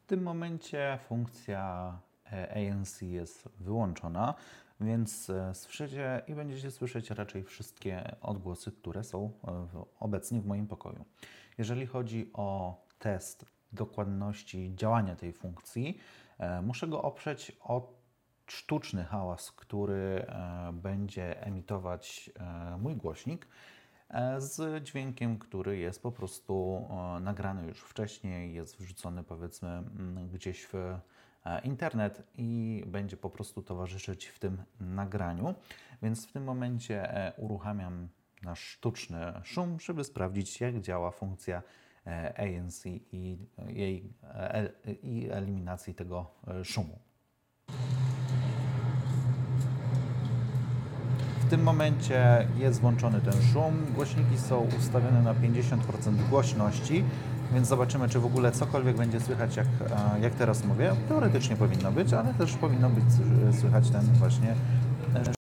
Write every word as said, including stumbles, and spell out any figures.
tym momencie funkcja A N C jest wyłączona, więc słyszycie i będziecie słyszeć raczej wszystkie odgłosy, które są obecnie w moim pokoju. Jeżeli chodzi o test dokładności działania tej funkcji, muszę go oprzeć o sztuczny hałas, który będzie emitować mój głośnik z dźwiękiem, który jest po prostu nagrany już wcześniej, jest wrzucony powiedzmy gdzieś w internet i będzie po prostu towarzyszyć w tym nagraniu. Więc w tym momencie uruchamiam nasz sztuczny szum, żeby sprawdzić, jak działa funkcja A N C i jej i eliminacji tego szumu. W tym momencie jest włączony ten szum, głośniki są ustawione na pięćdziesiąt procent głośności, więc zobaczymy, czy w ogóle cokolwiek będzie słychać, jak, jak teraz mówię. Teoretycznie powinno być, ale też powinno być słychać ten właśnie